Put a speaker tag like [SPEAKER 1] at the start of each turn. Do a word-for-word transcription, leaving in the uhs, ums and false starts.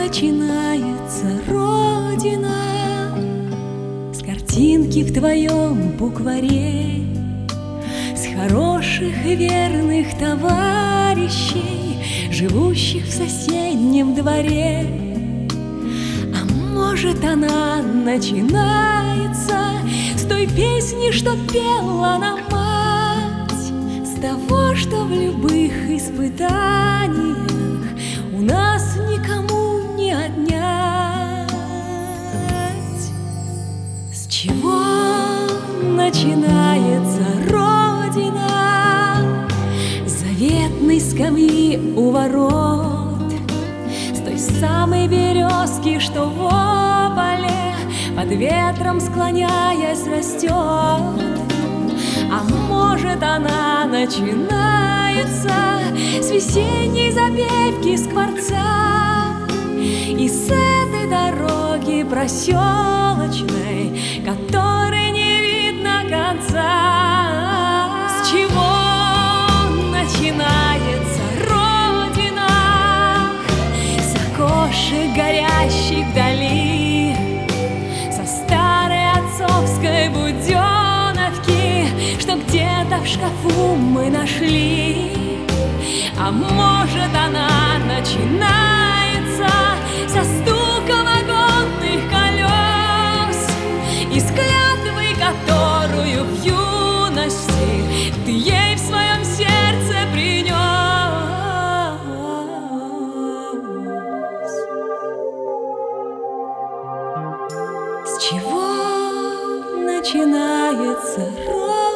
[SPEAKER 1] начинается Родина? С картинки в твоем букваре, с хороших и верных товарищей, живущих в соседнем дворе. А может, она начинается с той песни, что пела нам мать, с того, что в любых испытаниях у нас никому не отнять. С чего начинается Родина? С заветной скамьи у ворот, с той самой березки, что в обале, под ветром склоняясь, растет. А может, она начинается с весенней запевки скворца и с этой дороги проселочной, которой не видно конца. С чего начинается Родина? С окошек, горящих вдали, со старой отцовской буденовки, что где-то в шкафу мы нашли. А может, она начинается со стука вагонных колес и с клятвы, которую в юности ты ей в своем сердце принес. С чего начинается Родина?